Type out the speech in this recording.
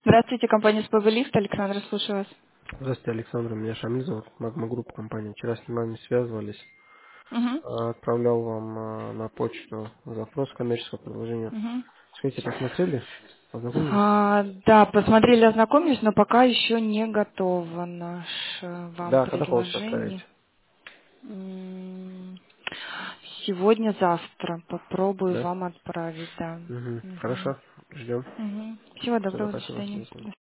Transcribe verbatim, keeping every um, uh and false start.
Здравствуйте, компания «Спэбэлифт». Александра, слушаю вас. Здравствуйте, Александр. Меня Шамиль зовут. Магма Групп компания. Вчера с вами связывались. Мгм. А, Отправлял вам а, на почту запрос коммерческого предложения. Мгм. Скажите, посмотрели? Познакомились? А, да, посмотрели, ознакомились, но пока еще не готово наше вам Да, когда получится отправить? предложение. М, Сегодня-завтра попробую Да? вам отправить, да. Угу. Мгм. Хорошо. Ждем. Мгм. Всего Всего доброго, до спасибо. До свидания. свидания.